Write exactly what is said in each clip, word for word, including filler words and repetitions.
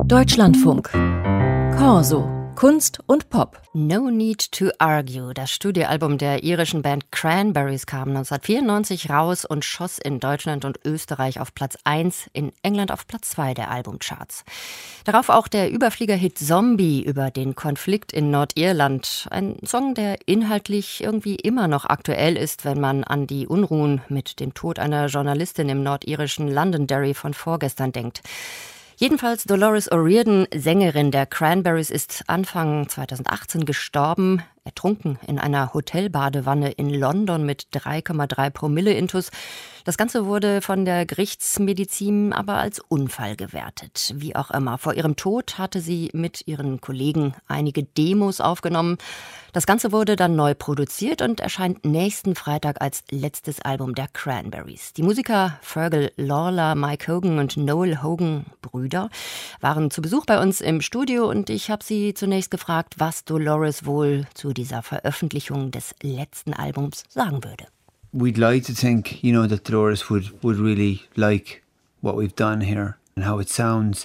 Deutschlandfunk. Corso. Kunst und Pop. No Need to Argue. Das Studioalbum der irischen Band Cranberries kam neunzehnhundertvierundneunzig raus und schoss in Deutschland und Österreich auf Platz eins, in England auf Platz zwei der Albumcharts. Darauf auch der Überflieger-Hit Zombie über den Konflikt in Nordirland. Ein Song, der inhaltlich irgendwie immer noch aktuell ist, wenn man an die Unruhen mit dem Tod einer Journalistin im nordirischen Londonderry von vorgestern denkt. Jedenfalls Dolores O'Riordan, Sängerin der Cranberries, ist Anfang zweitausendachtzehn gestorben, ertrunken in einer Hotelbadewanne in London mit drei Komma drei Promille Intus. Das Ganze wurde von der Gerichtsmedizin aber als Unfall gewertet. Wie auch immer, vor ihrem Tod hatte sie mit ihren Kollegen einige Demos aufgenommen. Das Ganze wurde dann neu produziert und erscheint nächsten Freitag als letztes Album der Cranberries. Die Musiker Fergal Lawler, Mike Hogan und Noel Hogan, Brüder, waren zu Besuch bei uns im Studio und ich habe sie zunächst gefragt, was Dolores wohl zu dieser Veröffentlichung des letzten Albums sagen würde. We'd like to think, you know, that Dolores would, would really like what we've done here and how it sounds.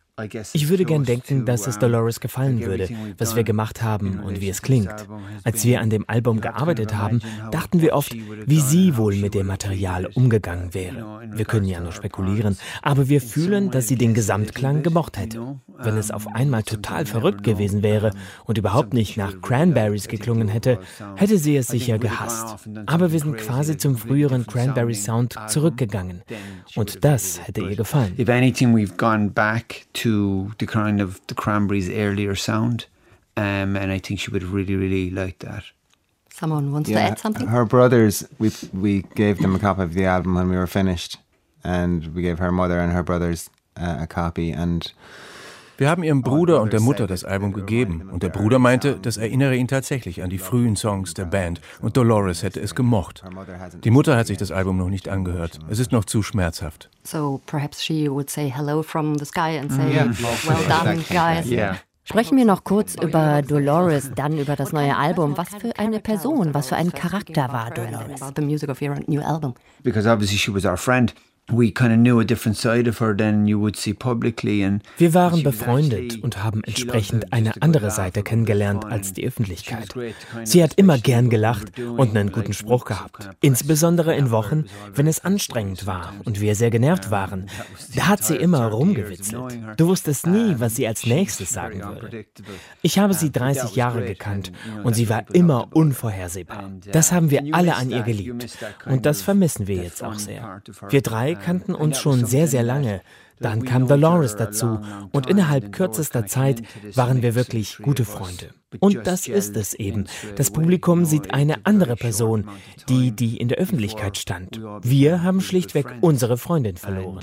Ich würde gern denken, dass es Dolores gefallen würde, was wir gemacht haben und wie es klingt. Als wir an dem Album gearbeitet haben, dachten wir oft, wie sie wohl mit dem Material umgegangen wäre. Wir können ja nur spekulieren, aber wir fühlen, dass sie den Gesamtklang gemocht hätte. Wenn es auf einmal total verrückt gewesen wäre und überhaupt nicht nach Cranberries geklungen hätte, hätte sie es sicher gehasst. Aber wir sind quasi zum früheren Cranberry-Sound zurückgegangen. Und das hätte ihr gefallen. If anything, we've gone back to the kind of the Cranberries' earlier sound, um, and I think she would really, really like that. Someone wants yeah, to add something? Her brothers, we we gave them a copy of the album when we were finished, and we gave her mother and her brothers uh, a copy, and Wir haben ihrem Bruder und der Mutter das Album gegeben und der Bruder meinte, das erinnere ihn tatsächlich an die frühen Songs der Band und Dolores hätte es gemocht. Die Mutter hat sich das Album noch nicht angehört. Es ist noch zu schmerzhaft. So perhaps she would say hello from the sky and say, yeah, well done, guys. Yeah. Sprechen wir noch kurz über Dolores, dann über das neue Album. Was für eine Person, was für ein Charakter war Dolores? About the music of your new album. Because obviously she was our friend. We kind of knew a different side of her than you would see publicly. And wir waren befreundet und haben entsprechend eine andere Seite kennengelernt als die Öffentlichkeit. Sie hat immer gern gelacht und einen guten Spruch gehabt. Insbesondere in Wochen, wenn es anstrengend war und wir sehr genervt waren. Da hat sie immer rumgewitzelt. Du wusstest nie, was sie als nächstes sagen würde. Ich habe sie dreißig Jahre gekannt und sie war immer unvorhersehbar. Das haben wir alle an ihr geliebt. Und das vermissen wir jetzt auch sehr. Wir drei kannten uns schon sehr, sehr lange. Dann kam Dolores dazu und innerhalb kürzester Zeit waren wir wirklich gute Freunde. Und das ist es eben. Das Publikum sieht eine andere Person, die, die in der Öffentlichkeit stand. Wir haben schlichtweg unsere Freundin verloren.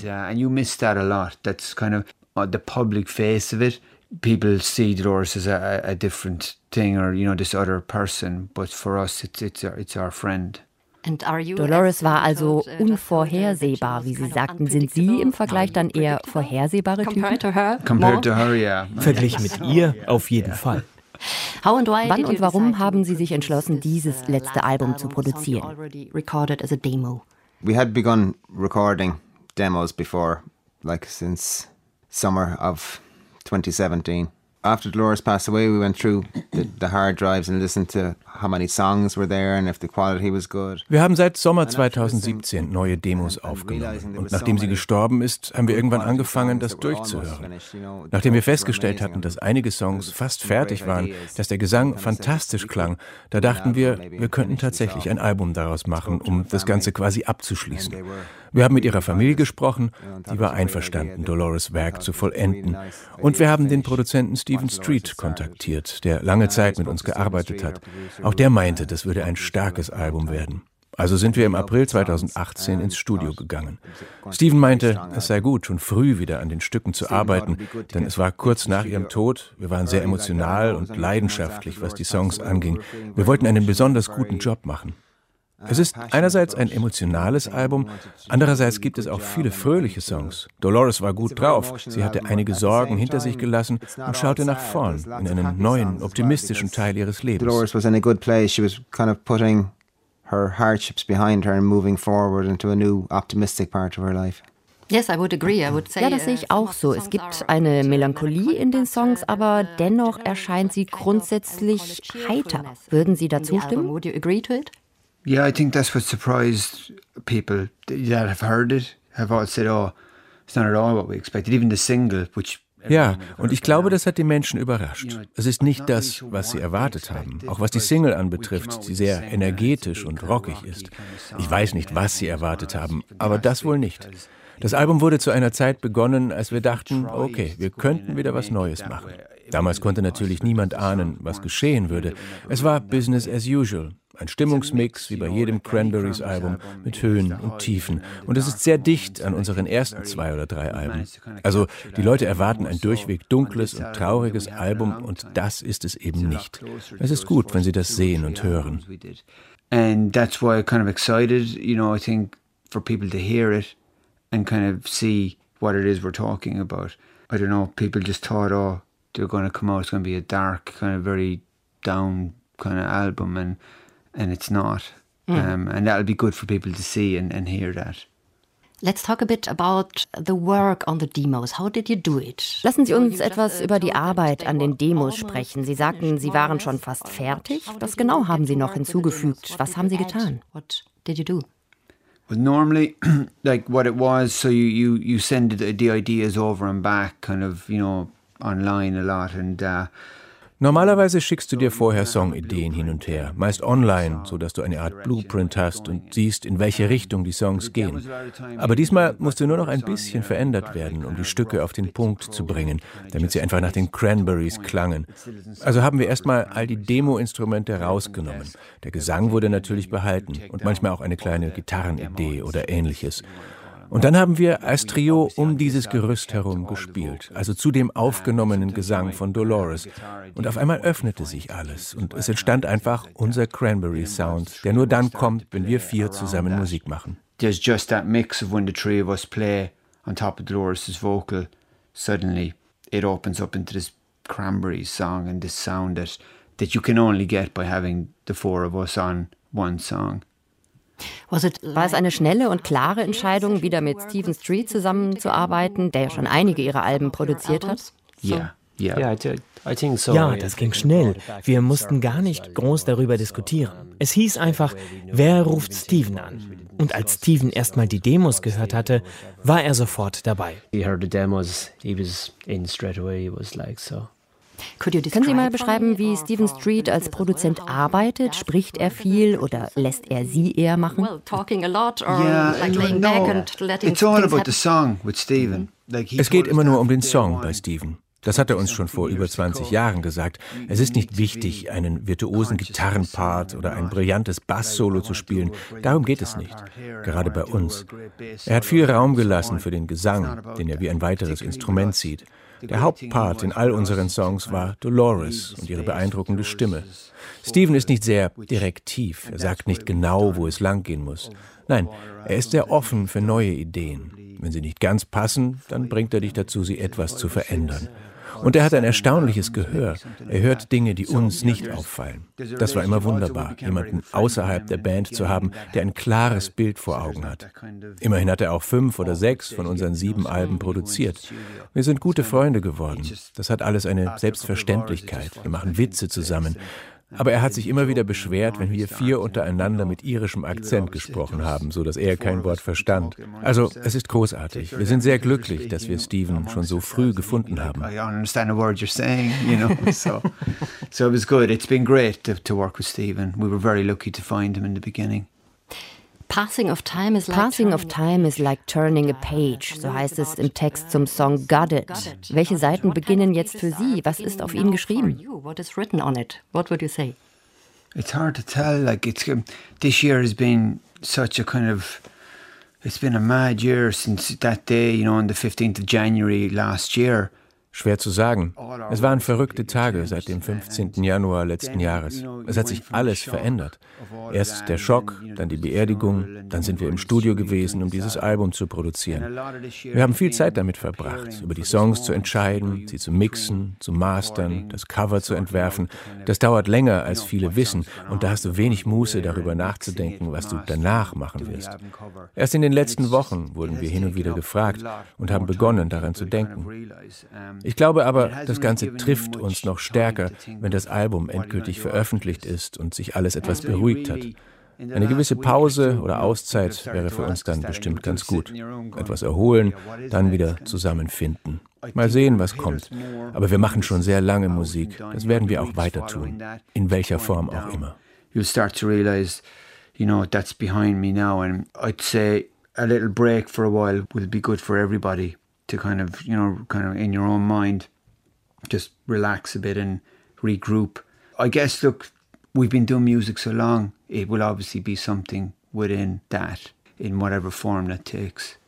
People see Dolores as a, a different thing or, you know, this other person, but for us it's, it's, our, it's our friend. Dolores war also unvorhersehbar, wie Sie sagten. Sind Sie im Vergleich dann eher vorhersehbare Typen? Compared to her, yeah. Verglichen mit ihr auf jeden Fall. Wann und warum haben Sie sich entschlossen, dieses letzte Album zu produzieren? We had begun recording demos before, like since summer of twenty seventeen. After Dolores passed away, we went through the, the hard drives and listened to how many songs were there and if the quality was good. Wir haben seit Sommer zweitausendsiebzehn neue Demos aufgenommen. Und nachdem sie gestorben ist, haben wir irgendwann angefangen, das durchzuhören. Nachdem wir festgestellt hatten, dass einige Songs fast fertig waren, dass der Gesang fantastisch klang, da dachten wir, wir könnten tatsächlich ein Album daraus machen, um das Ganze quasi abzuschließen. Wir haben mit ihrer Familie gesprochen, die war einverstanden, Dolores' Werk zu vollenden. Und wir haben den Produzenten Stephen Street kontaktiert, der lange Zeit mit uns gearbeitet hat. Auch der meinte, das würde ein starkes Album werden. Also sind wir im April zweitausendachtzehn ins Studio gegangen. Stephen meinte, es sei gut, schon früh wieder an den Stücken zu arbeiten, denn es war kurz nach ihrem Tod. Wir waren sehr emotional und leidenschaftlich, was die Songs anging. Wir wollten einen besonders guten Job machen. Es ist einerseits ein emotionales Album, andererseits gibt es auch viele fröhliche Songs. Dolores war gut drauf, sie hatte einige Sorgen hinter sich gelassen und schaute nach vorn in einen neuen, optimistischen Teil ihres Lebens. Dolores was in a good place. She was kind of putting her hardships behind her and moving forward into a new optimistic part of her life. Yes, I would agree. I would say, ja, das sehe ich auch so. Es gibt eine Melancholie in den Songs, aber dennoch erscheint sie grundsätzlich heiter. Würden Sie dazu stimmen? Would you agree to it? Yeah, I think that's what surprised people that have heard it, have all said, oh, it's not at all what we expected. Even the single, which Ja, und ich glaube, das hat die Menschen überrascht. Es ist nicht das, was sie erwartet haben, auch was die Single anbetrifft, die sehr energetisch und rockig ist. Ich weiß nicht, was sie erwartet haben, aber das wohl nicht. Das Album wurde zu einer Zeit begonnen, als wir dachten, okay, wir könnten wieder was Neues machen. Damals konnte natürlich niemand ahnen, was geschehen würde. Es war Business as usual. Ein Stimmungsmix, wie bei jedem Cranberries-Album, mit Höhen und Tiefen. Und es ist sehr dicht an unseren ersten zwei oder drei Alben. Also die Leute erwarten ein durchweg dunkles und trauriges Album und das ist es eben nicht. Es ist gut, wenn sie das sehen und hören. And that's why I'm kind of excited, you know, I think for people to hear it and kind of see what it is we're talking about. I don't know, people just thought, oh, they're going to come out, it's going to be a dark, kind of very down kind of album, and and it's not. Mm. Um, and that'll be good for people to see and, and hear that. Let's talk a bit about the work on the demos. How did you do it? Lassen Sie uns etwas über die Arbeit an den Demos sprechen. Sie sagten, Sie waren schon fast fertig. Was genau haben Sie noch hinzugefügt? Was haben Sie getan? What did you do? Well, normally, like what it was, so you, you, you send the, the ideas over and back, kind of, you know, online a lot, and uh, Normalerweise schickst du dir vorher Songideen hin und her, meist online, sodass du eine Art Blueprint hast und siehst, in welche Richtung die Songs gehen. Aber diesmal musste nur noch ein bisschen verändert werden, um die Stücke auf den Punkt zu bringen, damit sie einfach nach den Cranberries klangen. Also haben wir erstmal all die Demo-Instrumente rausgenommen. Der Gesang wurde natürlich behalten und manchmal auch eine kleine Gitarrenidee oder ähnliches. Und dann haben wir als Trio um dieses Gerüst herum gespielt, also zu dem aufgenommenen Gesang von Dolores. Und auf einmal öffnete sich alles und es entstand einfach unser Cranberry-Sound, der nur dann kommt, wenn wir vier zusammen Musik machen. There's just that mix of when the three of us play on top of Dolores' vocal, suddenly it opens up into this Cranberries song and this sound that, that you can only get by having the four of us on one song. War es eine schnelle und klare Entscheidung, wieder mit Stephen Street zusammenzuarbeiten, der ja schon einige ihrer Alben produziert hat? Ja, ja. Ja, das ging schnell. Wir mussten gar nicht groß darüber diskutieren. Es hieß einfach, wer ruft Stephen an? Und als Stephen erstmal die Demos gehört hatte, war er sofort dabei. He heard the demos, he was in straight away, he was like so. Können Sie mal beschreiben, wie Stephen Street als Produzent arbeitet? Spricht er viel oder lässt er Sie eher machen? Es geht immer nur um den Song bei Stephen. Das hat er uns schon vor über zwanzig Jahren gesagt. Es ist nicht wichtig, einen virtuosen Gitarrenpart oder ein brillantes Bass-Solo zu spielen. Darum geht es nicht. Gerade bei uns. Er hat viel Raum gelassen für den Gesang, den er wie ein weiteres Instrument sieht. Der Hauptpart in all unseren Songs war Dolores und ihre beeindruckende Stimme. Stephen ist nicht sehr direktiv, er sagt nicht genau, wo es langgehen muss. Nein, er ist sehr offen für neue Ideen. Wenn sie nicht ganz passen, dann bringt er dich dazu, sie etwas zu verändern. Und er hat ein erstaunliches Gehör. Er hört Dinge, die uns nicht auffallen. Das war immer wunderbar, jemanden außerhalb der Band zu haben, der ein klares Bild vor Augen hat. Immerhin hat er auch fünf oder sechs von unseren sieben Alben produziert. Wir sind gute Freunde geworden. Das hat alles eine Selbstverständlichkeit. Wir machen Witze zusammen. Aber er hat sich immer wieder beschwert, wenn wir vier untereinander mit irischem Akzent gesprochen haben, so dass er kein Wort verstand. Also, es ist großartig. Wir sind sehr glücklich, dass wir Stephen schon so früh gefunden haben. I don't understand a word you're saying, you know. So, so it was good. It's been great to, to work with Stephen. We were very lucky to find him in the beginning. Passing of time is like, Passing of time is like turning a page, so heißt es im Text zum Song Got It. Welche Seiten beginnen jetzt für Sie? Was ist auf Ihnen geschrieben? What is written on it? What would you say? It's hard to tell. Like it's this year has been such a kind of it's been a mad year since that day, you know, on the fifteenth of January last year. Schwer zu sagen. Es waren verrückte Tage seit dem fünfzehnten Januar letzten Jahres. Es hat sich alles verändert. Erst der Schock, dann die Beerdigung, dann sind wir im Studio gewesen, um dieses Album zu produzieren. Wir haben viel Zeit damit verbracht, über die Songs zu entscheiden, sie zu mixen, zu mastern, das Cover zu entwerfen. Das dauert länger, als viele wissen, und da hast du wenig Muße, darüber nachzudenken, was du danach machen wirst. Erst in den letzten Wochen wurden wir hin und wieder gefragt und haben begonnen, daran zu denken. Ich glaube aber, das Ganze trifft uns noch stärker, wenn das Album endgültig veröffentlicht ist und sich alles etwas beruhigt hat. Eine gewisse Pause oder Auszeit wäre für uns dann bestimmt ganz gut. Etwas erholen, dann wieder zusammenfinden. Mal sehen, was kommt. Aber wir machen schon sehr lange Musik. Das werden wir auch weiter tun. In welcher Form auch immer. You'll start to realize, you know, that's behind me now. And I'd say a little break for a while will be good for everybody. To kind of, you know, kind of in your own mind, just relax a bit and regroup. I guess, look, we've been doing music so long, it will obviously be something within that, in whatever form that takes.